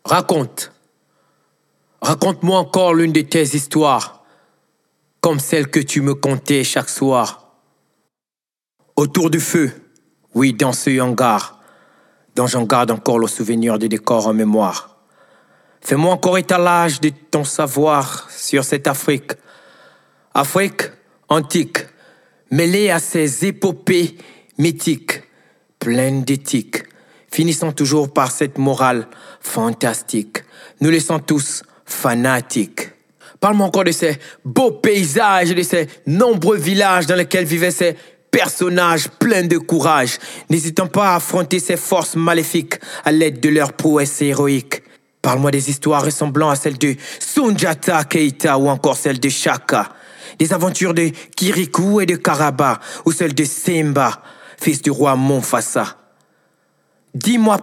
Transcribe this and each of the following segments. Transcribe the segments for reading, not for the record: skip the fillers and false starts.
Raconte. Raconte-moi encore l'une de tes histoires, comme celle que tu me contais chaque soir. Autour du feu, oui, dans ce hangar, dont j'en garde encore le souvenir des décors en mémoire. Fais-moi encore étalage de ton savoir sur cette Afrique. Afrique antique, mêlée à ces épopées mythiques, pleines d'éthique, finissant toujours par cette morale fantastique, nous laissant tous fanatiques. Parle-moi encore de ces beaux paysages, de ces nombreux villages dans lesquels vivaient ces personnages pleins de courage, n'hésitant pas à affronter ces forces maléfiques à l'aide de leurs prouesses héroïques. Parle-moi des histoires ressemblant à celles de Soundiata Keita ou encore celles de Chaka, des aventures de Kirikou et de Karaba ou celles de Simba, fils du roi Monfassa. Dis-moi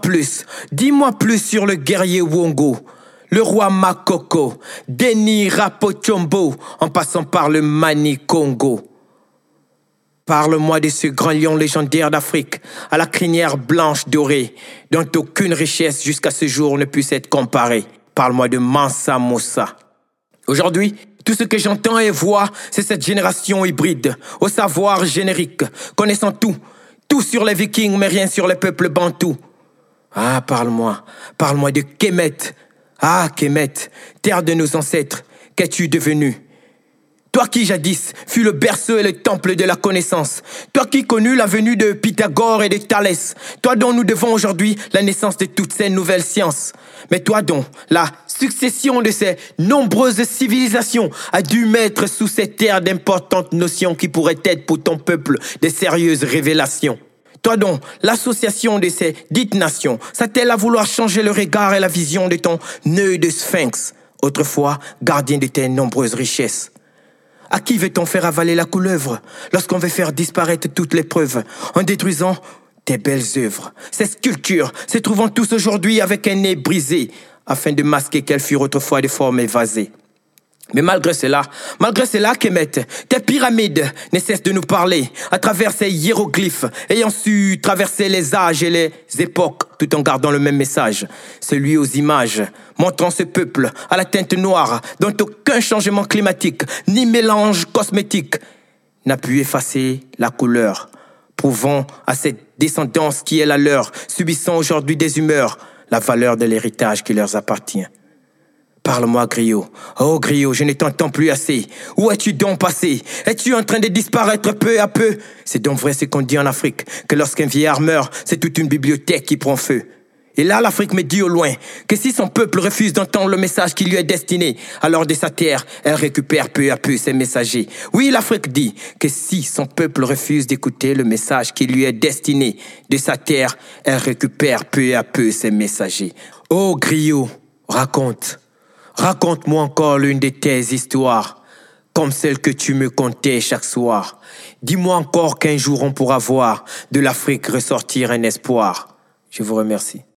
plus sur le guerrier Wongo, le roi Makoko, Deni Rapochombo, en passant par le Mani Congo. Parle-moi de ce grand lion légendaire d'Afrique, à la crinière blanche dorée, dont aucune richesse jusqu'à ce jour ne puisse être comparée. Parle-moi de Mansa Moussa. Aujourd'hui, tout ce que j'entends et vois, c'est cette génération hybride, au savoir générique, connaissant tout sur les Vikings, mais rien sur les peuples bantous. Ah, parle-moi de Kemet. Ah, Kemet, terre de nos ancêtres, qu'es-tu devenu? Toi qui jadis fut le berceau et le temple de la connaissance. Toi qui connus la venue de Pythagore et de Thalès. Toi dont nous devons aujourd'hui la naissance de toutes ces nouvelles sciences. Mais toi dont la succession de ces nombreuses civilisations a dû mettre sous ces terres d'importantes notions qui pourraient être pour ton peuple des sérieuses révélations. Toi dont l'association de ces dites nations s'attelle à vouloir changer le regard et la vision de ton nœud de sphinx, autrefois gardien de tes nombreuses richesses. À qui veut-on faire avaler la couleuvre lorsqu'on veut faire disparaître toutes les preuves en détruisant tes belles œuvres, ces sculptures se trouvant tous aujourd'hui avec un nez brisé afin de masquer qu'elles furent autrefois de formes évasées. Mais malgré cela, Kemet, tes pyramides ne cessent de nous parler à travers ces hiéroglyphes, ayant su traverser les âges et les époques, tout en gardant le même message, celui aux images, montrant ce peuple à la teinte noire, dont aucun changement climatique, ni mélange cosmétique n'a pu effacer la couleur, prouvant à cette descendance qui est la leur, subissant aujourd'hui des humeurs, la valeur de l'héritage qui leur appartient. Parle-moi, griot. Oh, griot, je ne t'entends plus assez. Où es-tu donc passé? Es-tu en train de disparaître peu à peu? C'est donc vrai ce qu'on dit en Afrique, que lorsqu'un vieillard meurt, c'est toute une bibliothèque qui prend feu. Et là, l'Afrique me dit au loin que si son peuple refuse d'entendre le message qui lui est destiné, alors de sa terre, elle récupère peu à peu ses messagers. Oui, l'Afrique dit que si son peuple refuse d'écouter le message qui lui est destiné, de sa terre, elle récupère peu à peu ses messagers. Oh, griot, raconte. Raconte-moi encore l'une de tes histoires, comme celle que tu me contais chaque soir. Dis-moi encore qu'un jour on pourra voir de l'Afrique ressortir un espoir. Je vous remercie.